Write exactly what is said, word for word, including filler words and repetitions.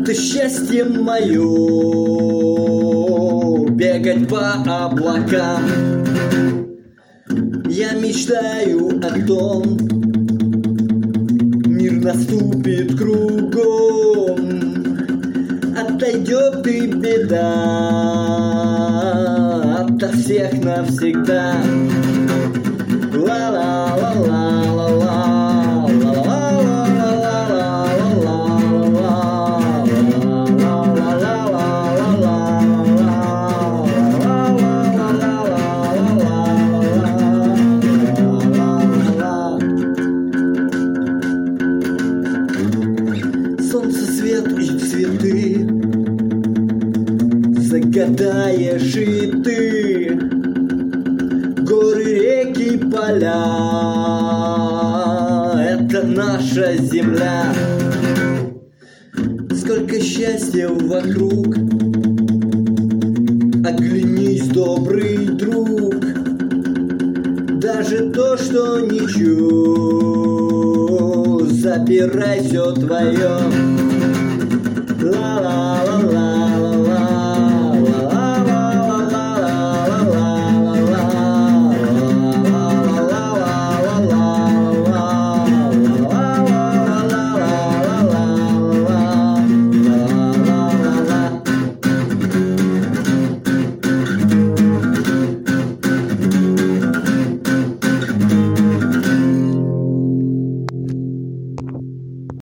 Это счастье мое, бегать по облакам. Я мечтаю о том, мир наступит кругом, отойдет и беда ото всех навсегда. Солнце, свет и цветы, загадаешь и ты, горы, реки, поля, это наша земля. Сколько счастья вокруг, оглянись, добрый друг, даже то, что ничего, забирай все твое. Ла-ла-ла.